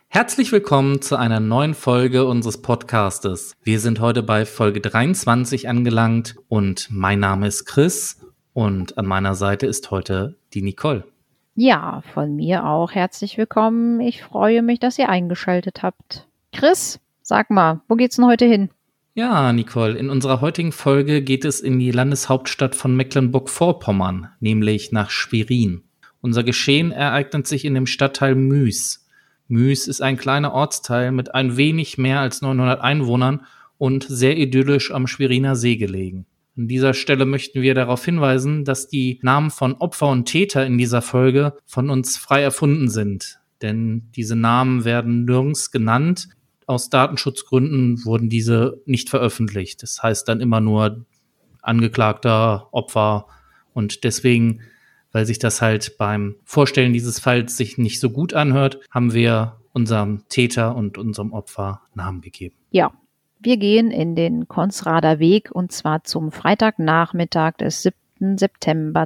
Herzlich willkommen zu einer neuen Folge unseres Podcastes. Wir sind heute bei Folge 23 angelangt und mein Name ist Chris und an meiner Seite ist heute die Nicole. Ja, von mir auch herzlich willkommen. Ich freue mich, dass ihr eingeschaltet habt. Chris, sag mal, wo geht's denn heute hin? Ja, Nicole, in unserer heutigen Folge geht es in die Landeshauptstadt von Mecklenburg-Vorpommern, nämlich nach Schwerin. Unser Geschehen ereignet sich in dem Stadtteil Müs. Müs ist ein kleiner Ortsteil mit ein wenig mehr als 900 Einwohnern und sehr idyllisch am Schweriner See gelegen. An dieser Stelle möchten wir darauf hinweisen, dass die Namen von Opfer und Täter in dieser Folge von uns frei erfunden sind. Denn diese Namen werden nirgends genannt. Aus Datenschutzgründen wurden diese nicht veröffentlicht. Das heißt dann immer nur Angeklagter, Opfer. Und deswegen, weil sich das halt beim Vorstellen dieses Falls sich nicht so gut anhört, haben wir unserem Täter und unserem Opfer Namen gegeben. Ja, wir gehen in den Konsrader Weg und zwar zum Freitagnachmittag des 7. September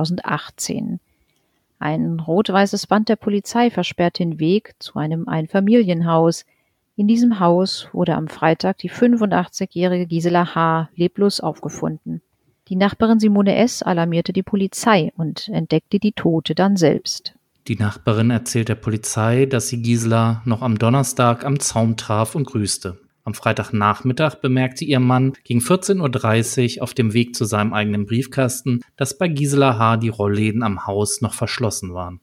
2018. Ein rot-weißes Band der Polizei versperrt den Weg zu einem Einfamilienhaus. In diesem Haus wurde am Freitag die 85-jährige Gisela H. leblos aufgefunden. Die Nachbarin Simone S. alarmierte die Polizei und entdeckte die Tote dann selbst. Die Nachbarin erzählt der Polizei, dass sie Gisela noch am Donnerstag am Zaun traf und grüßte. Am Freitagnachmittag bemerkte ihr Mann gegen 14:30 Uhr auf dem Weg zu seinem eigenen Briefkasten, dass bei Gisela H. die Rollläden am Haus noch verschlossen waren.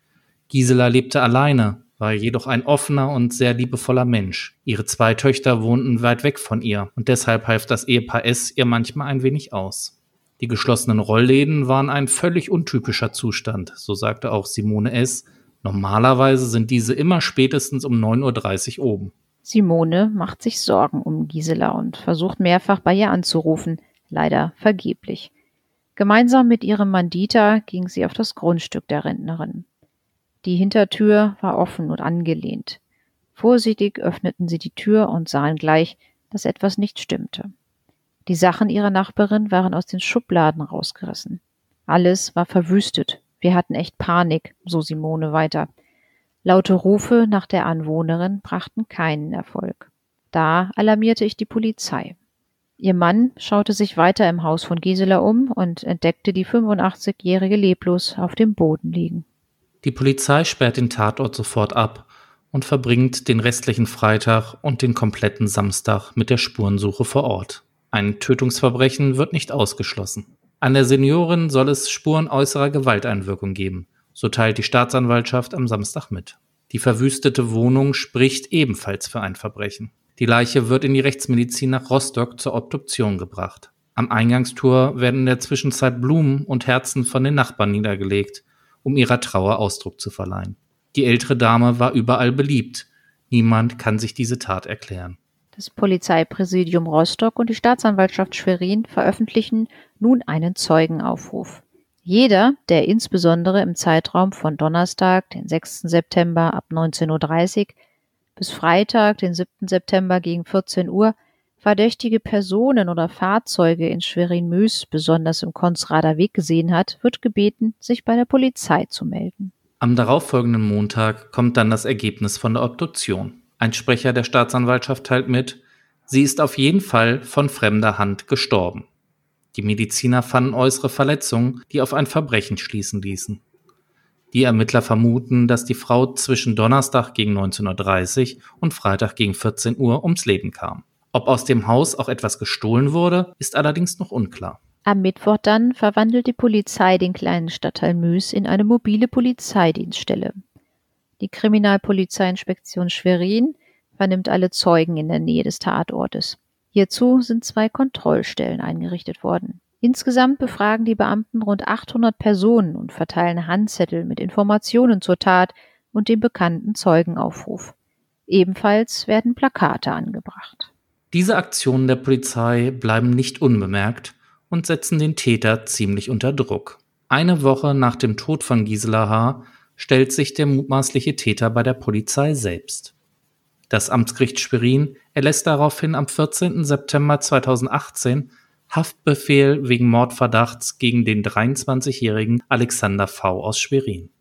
Gisela lebte alleine, war jedoch ein offener und sehr liebevoller Mensch. Ihre 2 Töchter wohnten weit weg von ihr und deshalb half das Ehepaar S. ihr manchmal ein wenig aus. Die geschlossenen Rollläden waren ein völlig untypischer Zustand, so sagte auch Simone S. Normalerweise sind diese immer spätestens um 9:30 Uhr oben. Simone macht sich Sorgen um Gisela und versucht mehrfach bei ihr anzurufen, leider vergeblich. Gemeinsam mit ihrem Mann Dieter ging sie auf das Grundstück der Rentnerin. Die Hintertür war offen und angelehnt. Vorsichtig öffneten sie die Tür und sahen gleich, dass etwas nicht stimmte. Die Sachen ihrer Nachbarin waren aus den Schubladen rausgerissen. Alles war verwüstet. Wir hatten echt Panik, so Simone weiter. Laute Rufe nach der Anwohnerin brachten keinen Erfolg. Da alarmierte ich die Polizei. Ihr Mann schaute sich weiter im Haus von Gisela um und entdeckte die 85-jährige leblos auf dem Boden liegen. Die Polizei sperrt den Tatort sofort ab und verbringt den restlichen Freitag und den kompletten Samstag mit der Spurensuche vor Ort. Ein Tötungsverbrechen wird nicht ausgeschlossen. An der Seniorin soll es Spuren äußerer Gewalteinwirkung geben. So teilt die Staatsanwaltschaft am Samstag mit. Die verwüstete Wohnung spricht ebenfalls für ein Verbrechen. Die Leiche wird in die Rechtsmedizin nach Rostock zur Obduktion gebracht. Am Eingangstor werden in der Zwischenzeit Blumen und Herzen von den Nachbarn niedergelegt, um ihrer Trauer Ausdruck zu verleihen. Die ältere Dame war überall beliebt. Niemand kann sich diese Tat erklären. Das Polizeipräsidium Rostock und die Staatsanwaltschaft Schwerin veröffentlichen nun einen Zeugenaufruf. Jeder, der insbesondere im Zeitraum von Donnerstag, den 6. September ab 19:30 Uhr bis Freitag, den 7. September gegen 14 Uhr, verdächtige Personen oder Fahrzeuge in Schwerin-Müs, besonders im Konsrader Weg, gesehen hat, wird gebeten, sich bei der Polizei zu melden. Am darauffolgenden Montag kommt dann das Ergebnis von der Obduktion. Ein Sprecher der Staatsanwaltschaft teilt mit, sie ist auf jeden Fall von fremder Hand gestorben. Die Mediziner fanden äußere Verletzungen, die auf ein Verbrechen schließen ließen. Die Ermittler vermuten, dass die Frau zwischen Donnerstag gegen 19:30 Uhr und Freitag gegen 14 Uhr ums Leben kam. Ob aus dem Haus auch etwas gestohlen wurde, ist allerdings noch unklar. Am Mittwoch dann verwandelt die Polizei den kleinen Stadtteil Müs in eine mobile Polizeidienststelle. Die Kriminalpolizeiinspektion Schwerin vernimmt alle Zeugen in der Nähe des Tatortes. Hierzu sind 2 Kontrollstellen eingerichtet worden. Insgesamt befragen die Beamten rund 800 Personen und verteilen Handzettel mit Informationen zur Tat und dem bekannten Zeugenaufruf. Ebenfalls werden Plakate angebracht. Diese Aktionen der Polizei bleiben nicht unbemerkt und setzen den Täter ziemlich unter Druck. Eine Woche nach dem Tod von Gisela H. stellt sich der mutmaßliche Täter bei der Polizei selbst. Das Amtsgericht Schwerin erlässt daraufhin am 14. September 2018 Haftbefehl wegen Mordverdachts gegen den 23-jährigen Alexander V. aus Schwerin.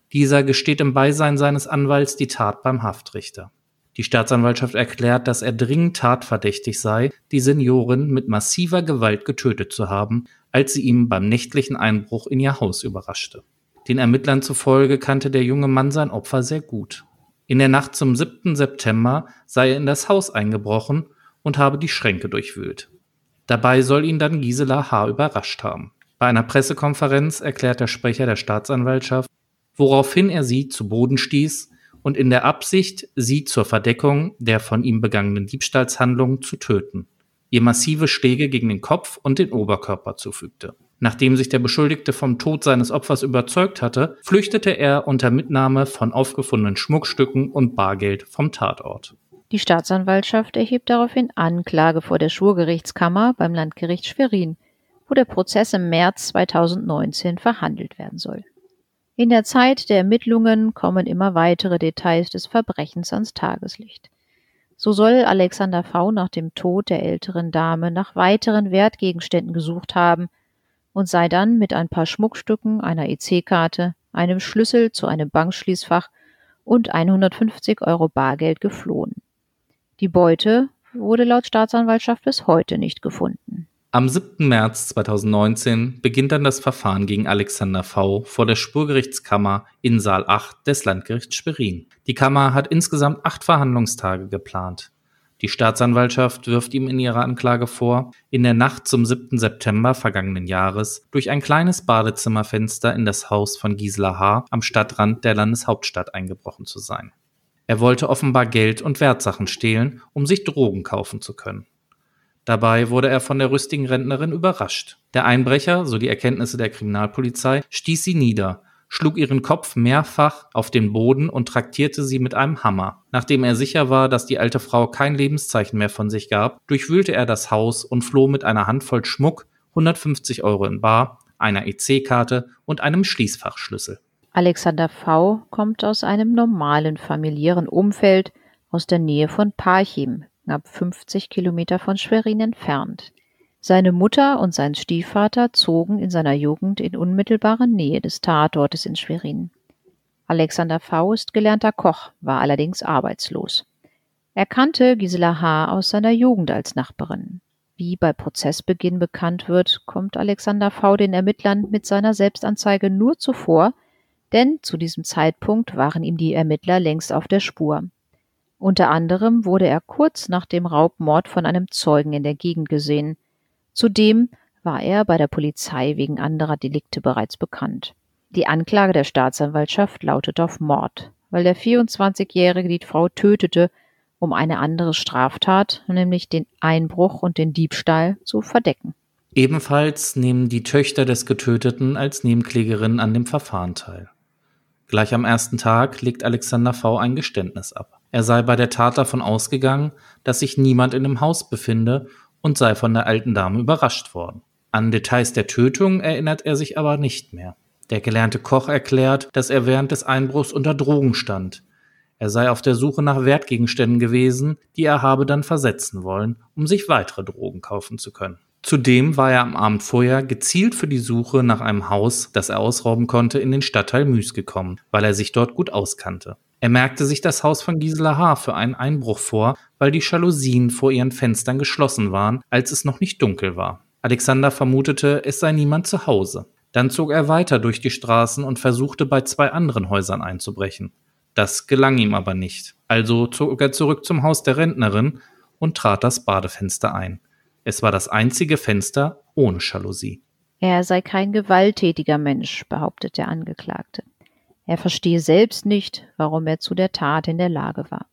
Dieser gesteht im Beisein seines Anwalts die Tat beim Haftrichter. Die Staatsanwaltschaft erklärt, dass er dringend tatverdächtig sei, die Seniorin mit massiver Gewalt getötet zu haben, als sie ihm beim nächtlichen Einbruch in ihr Haus überraschte. Den Ermittlern zufolge kannte der junge Mann sein Opfer sehr gut. In der Nacht zum 7. September sei er in das Haus eingebrochen und habe die Schränke durchwühlt. Dabei soll ihn dann Gisela H. überrascht haben. Bei einer Pressekonferenz erklärt der Sprecher der Staatsanwaltschaft, woraufhin er sie zu Boden stieß und in der Absicht, sie zur Verdeckung der von ihm begangenen Diebstahlshandlung zu töten, ihr massive Schläge gegen den Kopf und den Oberkörper zufügte. Nachdem sich der Beschuldigte vom Tod seines Opfers überzeugt hatte, flüchtete er unter Mitnahme von aufgefundenen Schmuckstücken und Bargeld vom Tatort. Die Staatsanwaltschaft erhebt daraufhin Anklage vor der Schwurgerichtskammer beim Landgericht Schwerin, wo der Prozess im März 2019 verhandelt werden soll. In der Zeit der Ermittlungen kommen immer weitere Details des Verbrechens ans Tageslicht. So soll Alexander V. nach dem Tod der älteren Dame nach weiteren Wertgegenständen gesucht haben und sei dann mit ein paar Schmuckstücken, einer EC-Karte, einem Schlüssel zu einem Bankschließfach und 150 € Bargeld geflohen. Die Beute wurde laut Staatsanwaltschaft bis heute nicht gefunden. Am 7. März 2019 beginnt dann das Verfahren gegen Alexander V. vor der Schwurgerichtskammer in Saal 8 des Landgerichts Schwerin. Die Kammer hat insgesamt 8 Verhandlungstage geplant. Die Staatsanwaltschaft wirft ihm in ihrer Anklage vor, in der Nacht zum 7. September vergangenen Jahres durch ein kleines Badezimmerfenster in das Haus von Gisela H. am Stadtrand der Landeshauptstadt eingebrochen zu sein. Er wollte offenbar Geld und Wertsachen stehlen, um sich Drogen kaufen zu können. Dabei wurde er von der rüstigen Rentnerin überrascht. Der Einbrecher, so die Erkenntnisse der Kriminalpolizei, stieß sie nieder, schlug ihren Kopf mehrfach auf den Boden und traktierte sie mit einem Hammer. Nachdem er sicher war, dass die alte Frau kein Lebenszeichen mehr von sich gab, durchwühlte er das Haus und floh mit einer Handvoll Schmuck, 150 € in bar, einer EC-Karte und einem Schließfachschlüssel. Alexander V. kommt aus einem normalen familiären Umfeld aus der Nähe von Parchim, knapp 50 Kilometer von Schwerin entfernt. Seine Mutter und sein Stiefvater zogen in seiner Jugend in unmittelbarer Nähe des Tatortes in Schwerin. Alexander V. ist gelernter Koch, war allerdings arbeitslos. Er kannte Gisela H. aus seiner Jugend als Nachbarin. Wie bei Prozessbeginn bekannt wird, kommt Alexander V. den Ermittlern mit seiner Selbstanzeige nur zuvor, denn zu diesem Zeitpunkt waren ihm die Ermittler längst auf der Spur. Unter anderem wurde er kurz nach dem Raubmord von einem Zeugen in der Gegend gesehen. Zudem war er bei der Polizei wegen anderer Delikte bereits bekannt. Die Anklage der Staatsanwaltschaft lautet auf Mord, weil der 24-Jährige die Frau tötete, um eine andere Straftat, nämlich den Einbruch und den Diebstahl, zu verdecken. Ebenfalls nehmen die Töchter des Getöteten als Nebenklägerinnen an dem Verfahren teil. Gleich am ersten Tag legt Alexander V. ein Geständnis ab. Er sei bei der Tat davon ausgegangen, dass sich niemand in dem Haus befinde und sei von der alten Dame überrascht worden. An Details der Tötung erinnert er sich aber nicht mehr. Der gelernte Koch erklärt, dass er während des Einbruchs unter Drogen stand. Er sei auf der Suche nach Wertgegenständen gewesen, die er habe dann versetzen wollen, um sich weitere Drogen kaufen zu können. Zudem war er am Abend vorher gezielt für die Suche nach einem Haus, das er ausrauben konnte, in den Stadtteil Müs gekommen, weil er sich dort gut auskannte. Er merkte sich das Haus von Gisela H. für einen Einbruch vor, weil die Jalousien vor ihren Fenstern geschlossen waren, als es noch nicht dunkel war. Alexander vermutete, es sei niemand zu Hause. Dann zog er weiter durch die Straßen und versuchte, bei 2 anderen Häusern einzubrechen. Das gelang ihm aber nicht. Also zog er zurück zum Haus der Rentnerin und trat das Badefenster ein. Es war das einzige Fenster ohne Jalousie. Er sei kein gewalttätiger Mensch, behauptet der Angeklagte. Er verstehe selbst nicht, warum er zu der Tat in der Lage war.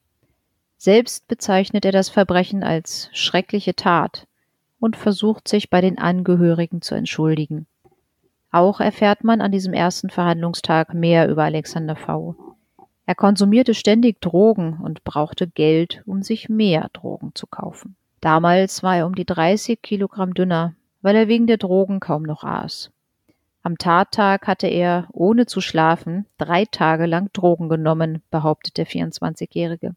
Selbst bezeichnet er das Verbrechen als schreckliche Tat und versucht sich bei den Angehörigen zu entschuldigen. Auch erfährt man an diesem ersten Verhandlungstag mehr über Alexander V. Er konsumierte ständig Drogen und brauchte Geld, um sich mehr Drogen zu kaufen. Damals war er um die 30 Kilogramm dünner, weil er wegen der Drogen kaum noch aß. Am Tattag hatte er, ohne zu schlafen, 3 Tage lang Drogen genommen, behauptet der 24-Jährige.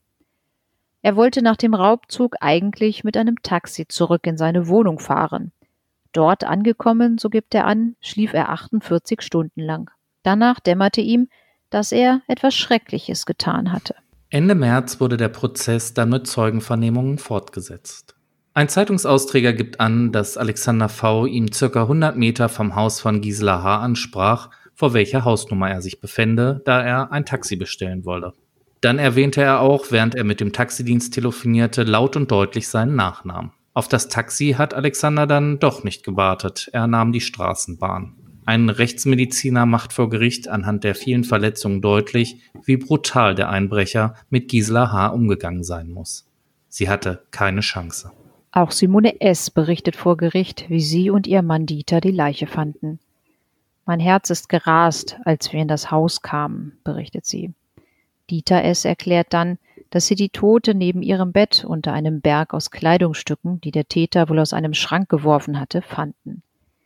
Er wollte nach dem Raubzug eigentlich mit einem Taxi zurück in seine Wohnung fahren. Dort angekommen, so gibt er an, schlief er 48 Stunden lang. Danach dämmerte ihm, dass er etwas Schreckliches getan hatte. Ende März wurde der Prozess dann mit Zeugenvernehmungen fortgesetzt. Ein Zeitungsausträger gibt an, dass Alexander V. ihm ca. 100 Meter vom Haus von Gisela H. ansprach, vor welcher Hausnummer er sich befände, da er ein Taxi bestellen wolle. Dann erwähnte er auch, während er mit dem Taxidienst telefonierte, laut und deutlich seinen Nachnamen. Auf das Taxi hat Alexander dann doch nicht gewartet, er nahm die Straßenbahn. Ein Rechtsmediziner macht vor Gericht anhand der vielen Verletzungen deutlich, wie brutal der Einbrecher mit Gisela H. umgegangen sein muss. Sie hatte keine Chance. Auch Simone S. berichtet vor Gericht, wie sie und ihr Mann Dieter die Leiche fanden. Mein Herz ist gerast, als wir in das Haus kamen, berichtet sie. Dieter S. erklärt dann, dass sie die Tote neben ihrem Bett unter einem Berg aus Kleidungsstücken, die der Täter wohl aus einem Schrank geworfen hatte, fanden.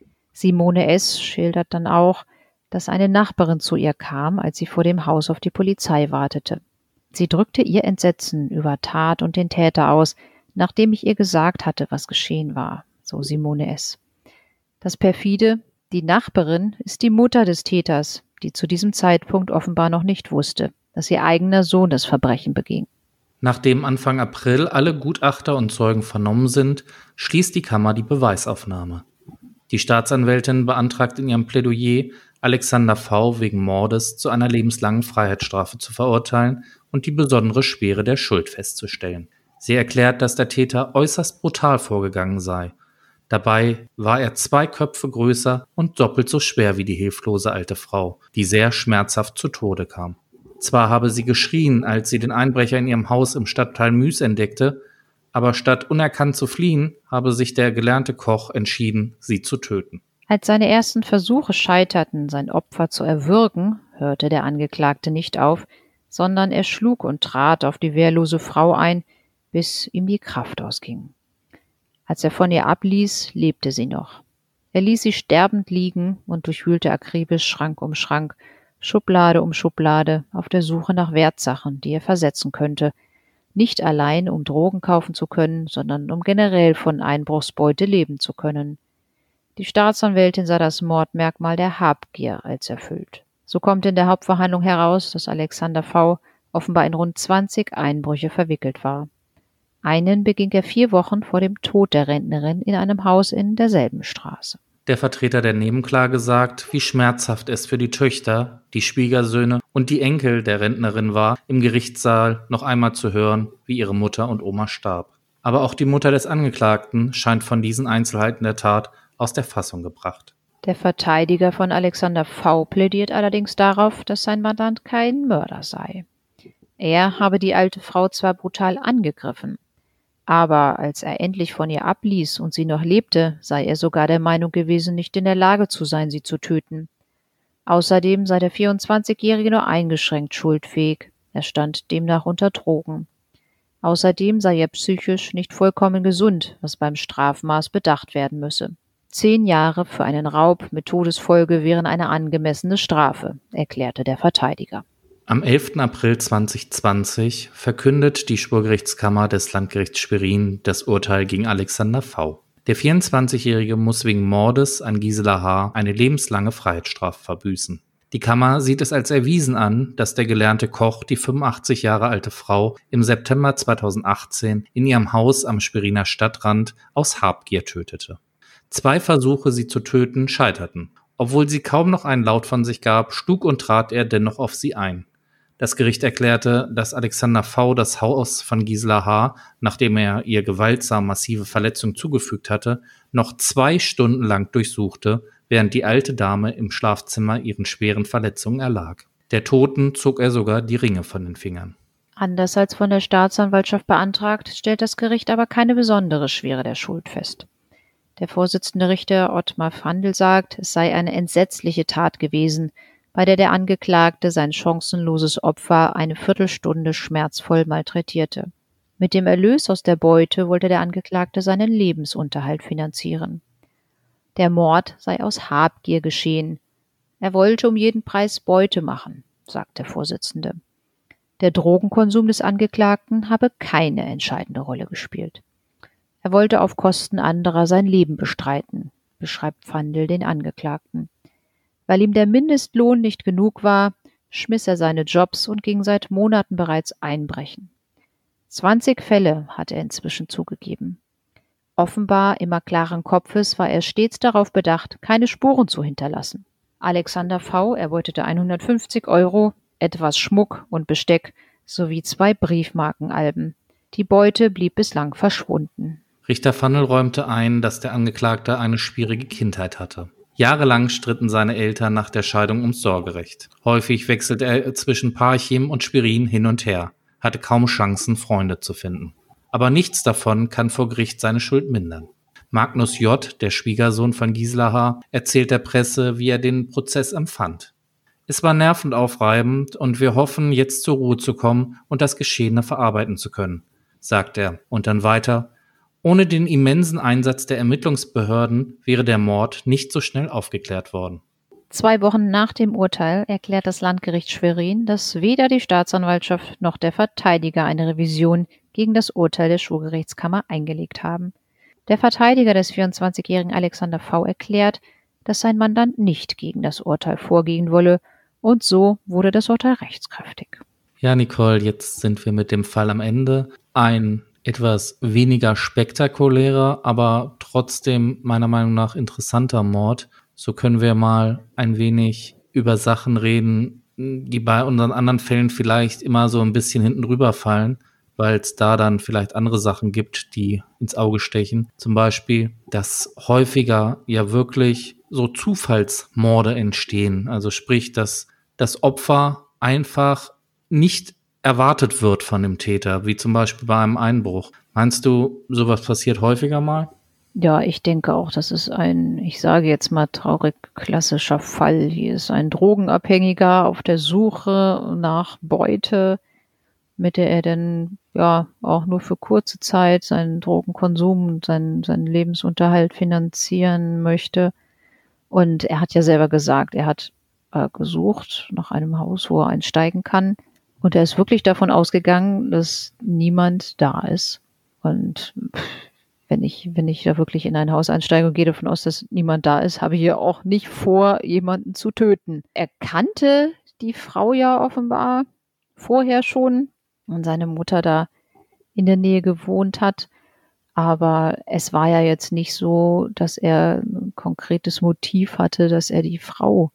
Simone S. schildert dann auch, dass eine Nachbarin zu ihr kam, als sie vor dem Haus auf die Polizei wartete. Sie drückte ihr Entsetzen über Tat und den Täter aus, nachdem ich ihr gesagt hatte, was geschehen war, so Simone S. Das perfide: Die Nachbarin ist die Mutter des Täters, die zu diesem Zeitpunkt offenbar noch nicht wusste, dass ihr eigener Sohn das Verbrechen beging. Nachdem Anfang April alle Gutachter und Zeugen vernommen sind, schließt die Kammer die Beweisaufnahme. Die Staatsanwältin beantragt in ihrem Plädoyer, Alexander V. wegen Mordes zu einer lebenslangen Freiheitsstrafe zu verurteilen und die besondere Schwere der Schuld festzustellen. Sie erklärt, dass der Täter äußerst brutal vorgegangen sei. Dabei war er 2 Köpfe größer und doppelt so schwer wie die hilflose alte Frau, die sehr schmerzhaft zu Tode kam. Zwar habe sie geschrien, als sie den Einbrecher in ihrem Haus im Stadtteil Müs entdeckte, aber statt unerkannt zu fliehen, habe sich der gelernte Koch entschieden, sie zu töten. Als seine ersten Versuche scheiterten, sein Opfer zu erwürgen, hörte der Angeklagte nicht auf, sondern er schlug und trat auf die wehrlose Frau ein, bis ihm die Kraft ausging. Als er von ihr abließ, lebte sie noch. Er ließ sie sterbend liegen und durchwühlte akribisch Schrank um Schrank, Schublade um Schublade, auf der Suche nach Wertsachen, die er versetzen könnte, nicht allein, um Drogen kaufen zu können, sondern um generell von Einbruchsbeute leben zu können. Die Staatsanwältin sah das Mordmerkmal der Habgier als erfüllt. So kommt in der Hauptverhandlung heraus, dass Alexander V. offenbar in rund 20 Einbrüche verwickelt war. Einen beging er 4 Wochen vor dem Tod der Rentnerin in einem Haus in derselben Straße. Der Vertreter der Nebenklage sagt, wie schmerzhaft es für die Töchter, die Schwiegersöhne und die Enkel der Rentnerin war, im Gerichtssaal noch einmal zu hören, wie ihre Mutter und Oma starb. Aber auch die Mutter des Angeklagten scheint von diesen Einzelheiten der Tat aus der Fassung gebracht. Der Verteidiger von Alexander V. plädiert allerdings darauf, dass sein Mandant kein Mörder sei. Er habe die alte Frau zwar brutal angegriffen, aber als er endlich von ihr abließ und sie noch lebte, sei er sogar der Meinung gewesen, nicht in der Lage zu sein, sie zu töten. Außerdem sei der 24-Jährige nur eingeschränkt schuldfähig, er stand demnach unter Drogen. Außerdem sei er psychisch nicht vollkommen gesund, was beim Strafmaß bedacht werden müsse. 10 Jahre für einen Raub mit Todesfolge wären eine angemessene Strafe, erklärte der Verteidiger. Am 11. April 2020 verkündet die Schwurgerichtskammer des Landgerichts Schwerin das Urteil gegen Alexander V. Der 24-Jährige muss wegen Mordes an Gisela H. eine lebenslange Freiheitsstrafe verbüßen. Die Kammer sieht es als erwiesen an, dass der gelernte Koch die 85 Jahre alte Frau im September 2018 in ihrem Haus am Schweriner Stadtrand aus Habgier tötete. 2 Versuche, sie zu töten, scheiterten. Obwohl sie kaum noch einen Laut von sich gab, schlug und trat er dennoch auf sie ein. Das Gericht erklärte, dass Alexander V. das Haus von Gisela H., nachdem er ihr gewaltsam massive Verletzungen zugefügt hatte, noch 2 Stunden lang durchsuchte, während die alte Dame im Schlafzimmer ihren schweren Verletzungen erlag. Der Toten zog er sogar die Ringe von den Fingern. Anders als von der Staatsanwaltschaft beantragt, stellt das Gericht aber keine besondere Schwere der Schuld fest. Der Vorsitzende Richter Ottmar Fandl sagt, es sei eine entsetzliche Tat gewesen, bei der Angeklagte sein chancenloses Opfer eine Viertelstunde schmerzvoll malträtierte. Mit dem Erlös aus der Beute wollte der Angeklagte seinen Lebensunterhalt finanzieren. Der Mord sei aus Habgier geschehen. Er wollte um jeden Preis Beute machen, sagt der Vorsitzende. Der Drogenkonsum des Angeklagten habe keine entscheidende Rolle gespielt. Er wollte auf Kosten anderer sein Leben bestreiten, beschreibt Fandl den Angeklagten. Weil ihm der Mindestlohn nicht genug war, schmiss er seine Jobs und ging seit Monaten bereits einbrechen. 20 Fälle hat er inzwischen zugegeben. Offenbar immer klaren Kopfes war er stets darauf bedacht, keine Spuren zu hinterlassen. Alexander V. erbeutete 150 €, etwas Schmuck und Besteck sowie 2 Briefmarkenalben. Die Beute blieb bislang verschwunden. Richter Fannel räumte ein, dass der Angeklagte eine schwierige Kindheit hatte. Jahrelang stritten seine Eltern nach der Scheidung ums Sorgerecht. Häufig wechselte er zwischen Parchim und Schwerin hin und her, hatte kaum Chancen, Freunde zu finden. Aber nichts davon kann vor Gericht seine Schuld mindern. Magnus J., der Schwiegersohn von Gisela H., erzählt der Presse, wie er den Prozess empfand. Es war nervend aufreibend und wir hoffen, jetzt zur Ruhe zu kommen und das Geschehene verarbeiten zu können, sagt er. Und dann weiter: Ohne den immensen Einsatz der Ermittlungsbehörden wäre der Mord nicht so schnell aufgeklärt worden. 2 Wochen nach dem Urteil erklärt das Landgericht Schwerin, dass weder die Staatsanwaltschaft noch der Verteidiger eine Revision gegen das Urteil der Schwurgerichtskammer eingelegt haben. Der Verteidiger des 24-jährigen Alexander V. erklärt, dass sein Mandant nicht gegen das Urteil vorgehen wolle, und so wurde das Urteil rechtskräftig. Ja, Nicole, jetzt sind wir mit dem Fall am Ende. Ein etwas weniger spektakulärer, aber trotzdem meiner Meinung nach interessanter Mord. So können wir mal ein wenig über Sachen reden, die bei unseren anderen Fällen vielleicht immer so ein bisschen hinten rüber fallen, weil es da dann vielleicht andere Sachen gibt, die ins Auge stechen. Zum Beispiel, dass häufiger ja wirklich so Zufallsmorde entstehen. Also sprich, dass das Opfer einfach nicht erwartet wird von dem Täter, wie zum Beispiel bei einem Einbruch. Meinst du, sowas passiert häufiger mal? Ja, ich denke auch, das ist ein, ich sage jetzt mal traurig, klassischer Fall. Hier ist ein Drogenabhängiger auf der Suche nach Beute, mit der er dann ja auch nur für kurze Zeit seinen Drogenkonsum und seinen Lebensunterhalt finanzieren möchte. Und er hat ja selber gesagt, er hat gesucht nach einem Haus, wo er einsteigen kann. Und er ist wirklich davon ausgegangen, dass niemand da ist. Und wenn ich da wirklich in ein Haus einsteige und gehe davon aus, dass niemand da ist, habe ich ja auch nicht vor, jemanden zu töten. Er kannte die Frau ja offenbar vorher schon und seine Mutter da in der Nähe gewohnt hat. Aber es war ja jetzt nicht so, dass er ein konkretes Motiv hatte, dass er die Frau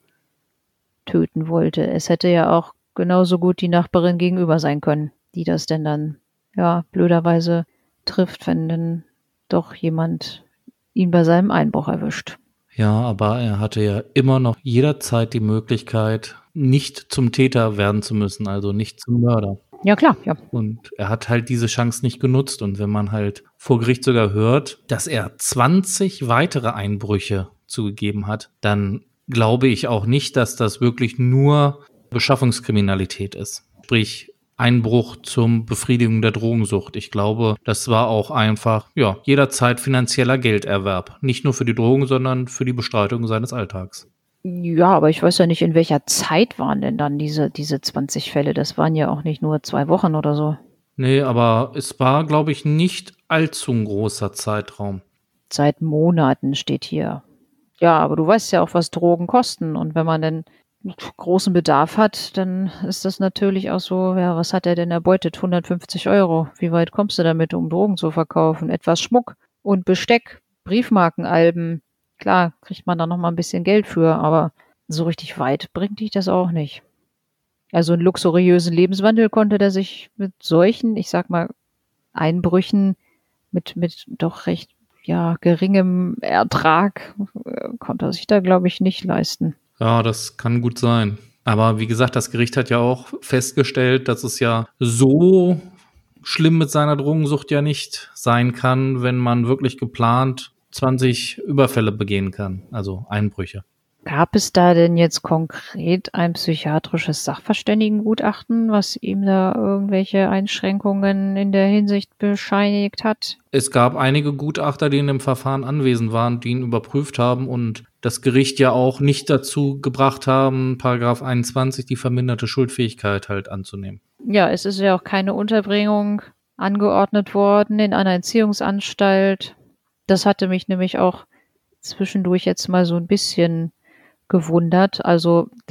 töten wollte. Es hätte ja auch genauso gut die Nachbarin gegenüber sein können, die das denn dann, ja, blöderweise trifft, wenn dann doch jemand ihn bei seinem Einbruch erwischt. Ja, aber er hatte ja immer noch jederzeit die Möglichkeit, nicht zum Täter werden zu müssen, also nicht zum Mörder. Ja, klar, ja. Und er hat halt diese Chance nicht genutzt. Und wenn man halt vor Gericht sogar hört, dass er 20 weitere Einbrüche zugegeben hat, dann glaube ich auch nicht, dass das wirklich nur Beschaffungskriminalität ist. Sprich, Einbruch zum Befriedigung der Drogensucht. Ich glaube, das war auch einfach, ja, jederzeit finanzieller Gelderwerb. Nicht nur für die Drogen, sondern für die Bestreitung seines Alltags. Ja, aber ich weiß ja nicht, in welcher Zeit waren denn dann diese 20 Fälle? Das waren ja auch nicht nur 2 Wochen oder so. Nee, aber es war, glaube ich, nicht allzu ein großer Zeitraum. Seit Monaten steht hier. Ja, aber du weißt ja auch, was Drogen kosten. Und wenn man denn großen Bedarf hat, dann ist das natürlich auch so, ja, was hat er denn erbeutet? 150 €. Wie weit kommst du damit, um Drogen zu verkaufen? Etwas Schmuck und Besteck, Briefmarkenalben. Klar, kriegt man da noch mal ein bisschen Geld für, aber so richtig weit bringt dich das auch nicht. Also einen luxuriösen Lebenswandel konnte der sich mit solchen, ich sag mal, Einbrüchen mit doch recht, ja, geringem Ertrag, konnte er sich da, glaube ich, nicht leisten. Ja, das kann gut sein. Aber wie gesagt, das Gericht hat ja auch festgestellt, dass es ja so schlimm mit seiner Drogensucht ja nicht sein kann, wenn man wirklich geplant 20 Überfälle begehen kann, also Einbrüche. Gab es da denn jetzt konkret ein psychiatrisches Sachverständigengutachten, was ihm da irgendwelche Einschränkungen in der Hinsicht bescheinigt hat? Es gab einige Gutachter, die in dem Verfahren anwesend waren, die ihn überprüft haben und das Gericht ja auch nicht dazu gebracht haben, Paragraph 21, die verminderte Schuldfähigkeit halt anzunehmen. Ja, es ist ja auch keine Unterbringung angeordnet worden in einer Erziehungsanstalt. Das hatte mich nämlich auch zwischendurch jetzt mal so ein bisschen gewundert. Also den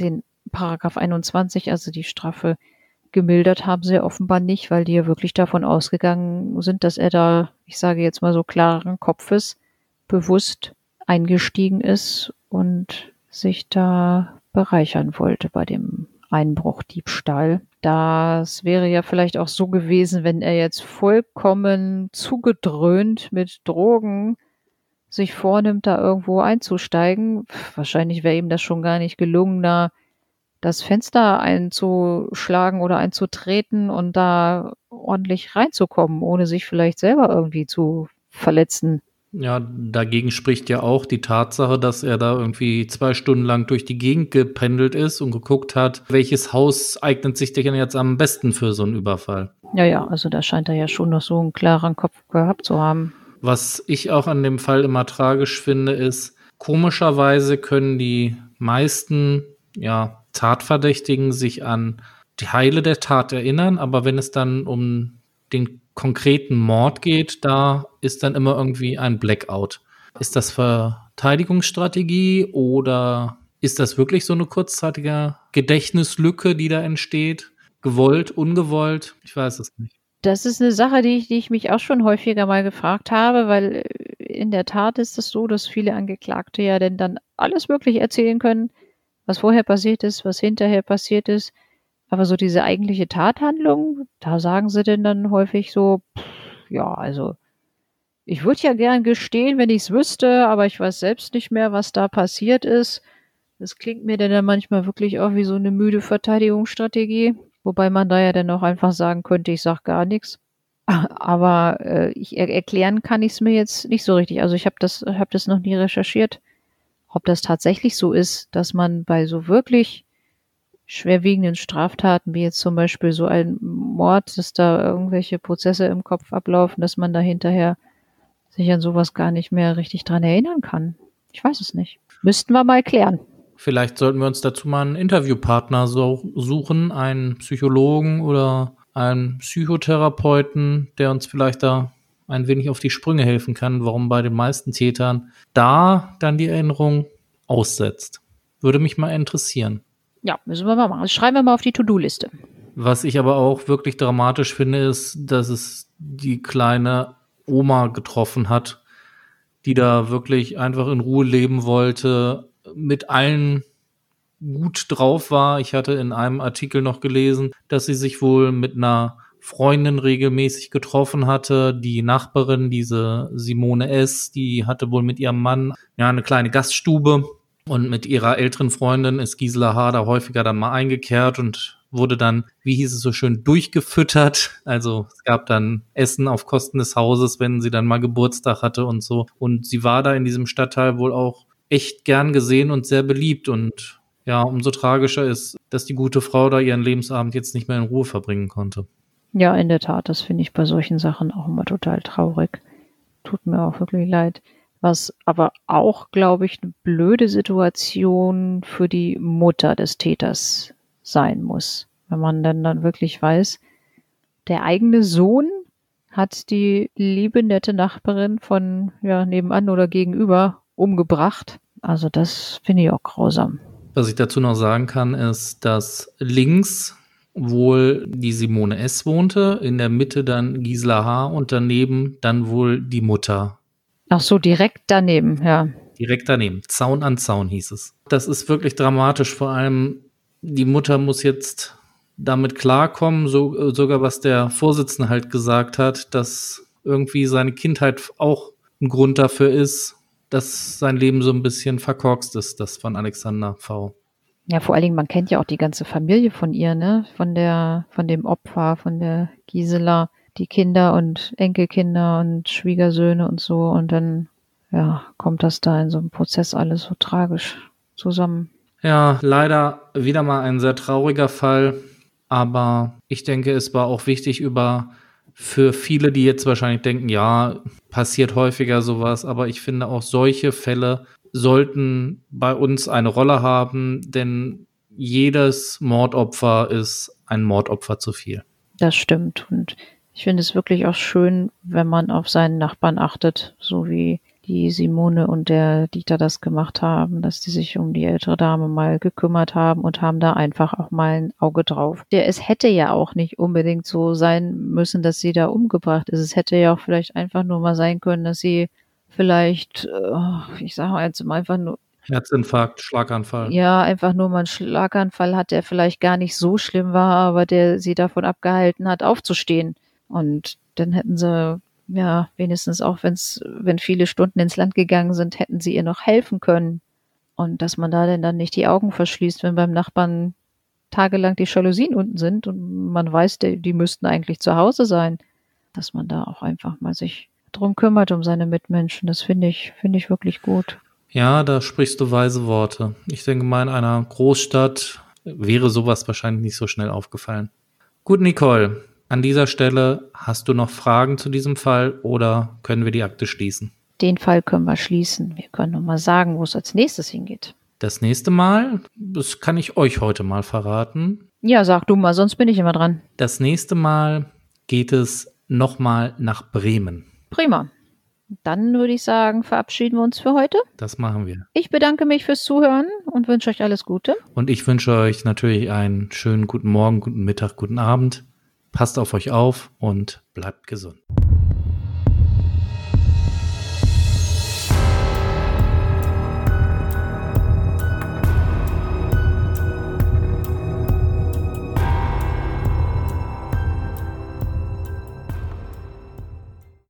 Paragraph 21, also die Strafe gemildert haben sie offenbar nicht, weil die ja wirklich davon ausgegangen sind, dass er da, ich sage jetzt mal so klaren Kopfes, bewusst eingestiegen ist und sich da bereichern wollte bei dem Einbruch, Diebstahl. Das wäre ja vielleicht auch so gewesen, wenn er jetzt vollkommen zugedröhnt mit Drogen sich vornimmt, da irgendwo einzusteigen. Wahrscheinlich wäre ihm das schon gar nicht gelungen, da das Fenster einzuschlagen oder einzutreten und da ordentlich reinzukommen, ohne sich vielleicht selber irgendwie zu verletzen. Ja, dagegen spricht ja auch die Tatsache, dass er da irgendwie 2 Stunden lang durch die Gegend gependelt ist und geguckt hat, welches Haus eignet sich denn jetzt am besten für so einen Überfall. Ja, also da scheint er ja schon noch so einen klaren Kopf gehabt zu haben. Was ich auch an dem Fall immer tragisch finde, ist, komischerweise können die meisten, Tatverdächtigen sich an Teile der Tat erinnern, aber wenn es dann um den konkreten Mord geht, da ist dann immer irgendwie ein Blackout. Ist das Verteidigungsstrategie oder ist das wirklich so eine kurzzeitige Gedächtnislücke, die da entsteht? Gewollt, ungewollt? Ich weiß es nicht. Das ist eine Sache, die ich mich auch schon häufiger mal gefragt habe, weil in der Tat ist es so, dass viele Angeklagte ja denn dann alles Mögliche erzählen können, was vorher passiert ist, was hinterher passiert ist. Aber so diese eigentliche Tathandlung, da sagen sie denn dann häufig so, also ich würde ja gern gestehen, wenn ich es wüsste, aber ich weiß selbst nicht mehr, was da passiert ist. Das klingt mir denn dann manchmal wirklich auch wie so eine müde Verteidigungsstrategie, wobei man da ja dann auch einfach sagen könnte, ich sag gar nichts. Aber erklären kann ich es mir jetzt nicht so richtig. Also ich habe das noch nie recherchiert, ob das tatsächlich so ist, dass man bei so wirklich schwerwiegenden Straftaten, wie jetzt zum Beispiel so ein Mord, dass da irgendwelche Prozesse im Kopf ablaufen, dass man da hinterher sich an sowas gar nicht mehr richtig dran erinnern kann. Ich weiß es nicht. Müssten wir mal klären. Vielleicht sollten wir uns dazu mal einen Interviewpartner suchen, einen Psychologen oder einen Psychotherapeuten, der uns vielleicht da ein wenig auf die Sprünge helfen kann, warum bei den meisten Tätern da dann die Erinnerung aussetzt. Würde mich mal interessieren. Ja, müssen wir mal machen. Das schreiben wir mal auf die To-Do-Liste. Was ich aber auch wirklich dramatisch finde, ist, dass es die kleine Oma getroffen hat, die da wirklich einfach in Ruhe leben wollte, mit allen gut drauf war. Ich hatte in einem Artikel noch gelesen, dass sie sich wohl mit einer Freundin regelmäßig getroffen hatte. Die Nachbarin, diese Simone S., die hatte wohl mit ihrem Mann eine kleine Gaststube. Und mit ihrer älteren Freundin ist Gisela H. da häufiger dann mal eingekehrt und wurde dann, wie hieß es so schön, durchgefüttert. Also es gab dann Essen auf Kosten des Hauses, wenn sie dann mal Geburtstag hatte und so. Und sie war da in diesem Stadtteil wohl auch echt gern gesehen und sehr beliebt. Und ja, umso tragischer ist, dass die gute Frau da ihren Lebensabend jetzt nicht mehr in Ruhe verbringen konnte. Ja, in der Tat, das finde ich bei solchen Sachen auch immer total traurig. Tut mir auch wirklich leid. Was aber auch, glaube ich, eine blöde Situation für die Mutter des Täters sein muss. Wenn man dann wirklich weiß, der eigene Sohn hat die liebe, nette Nachbarin von nebenan oder gegenüber umgebracht. Also das finde ich auch grausam. Was ich dazu noch sagen kann, ist, dass links wohl die Simone S. wohnte, in der Mitte dann Gisela H. und daneben dann wohl die Mutter. Ach so, direkt daneben, ja. Direkt daneben. Zaun an Zaun hieß es. Das ist wirklich dramatisch. Vor allem die Mutter muss jetzt damit klarkommen, sogar was der Vorsitzende halt gesagt hat, dass irgendwie seine Kindheit auch ein Grund dafür ist, dass sein Leben so ein bisschen verkorkst ist, das von Alexander V. Ja, vor allen Dingen, man kennt ja auch die ganze Familie von ihr, ne? Von dem Opfer, von der Gisela, die Kinder und Enkelkinder und Schwiegersöhne und so. Und dann, kommt das da in so einem Prozess alles so tragisch zusammen. Ja, leider wieder mal ein sehr trauriger Fall. Aber ich denke, es war auch wichtig für viele, die jetzt wahrscheinlich denken, ja, passiert häufiger sowas. Aber ich finde auch solche Fälle sollten bei uns eine Rolle haben, denn jedes Mordopfer ist ein Mordopfer zu viel. Das stimmt. Und ich finde es wirklich auch schön, wenn man auf seinen Nachbarn achtet, so wie die Simone und der Dieter das gemacht haben, dass die sich um die ältere Dame mal gekümmert haben und haben da einfach auch mal ein Auge drauf. Es hätte ja auch nicht unbedingt so sein müssen, dass sie da umgebracht ist. Es hätte ja auch vielleicht einfach nur mal sein können, dass sie vielleicht, ich sage mal jetzt einfach nur, Herzinfarkt, Schlaganfall. ja, einfach nur mal einen Schlaganfall hat, der vielleicht gar nicht so schlimm war, aber der sie davon abgehalten hat, aufzustehen. Und dann hätten sie, ja, wenigstens auch wenn viele Stunden ins Land gegangen sind, hätten sie ihr noch helfen können. Und dass man da denn dann nicht die Augen verschließt, wenn beim Nachbarn tagelang die Jalousien unten sind und man weiß, die müssten eigentlich zu Hause sein, dass man da auch einfach mal sich drum kümmert, um seine Mitmenschen. Das finde ich wirklich gut. Ja, da sprichst du weise Worte. Ich denke mal, in einer Großstadt wäre sowas wahrscheinlich nicht so schnell aufgefallen. Gut, Nicole, an dieser Stelle hast du noch Fragen zu diesem Fall oder können wir die Akte schließen? Den Fall können wir schließen. Wir können noch mal sagen, wo es als nächstes hingeht. Das nächste Mal, das kann ich euch heute mal verraten. Ja, sag du mal, sonst bin ich immer dran. Das nächste Mal geht es nochmal nach Bremen. Prima. Dann würde ich sagen, verabschieden wir uns für heute. Das machen wir. Ich bedanke mich fürs Zuhören und wünsche euch alles Gute. Und ich wünsche euch natürlich einen schönen guten Morgen, guten Mittag, guten Abend. Passt auf euch auf und bleibt gesund.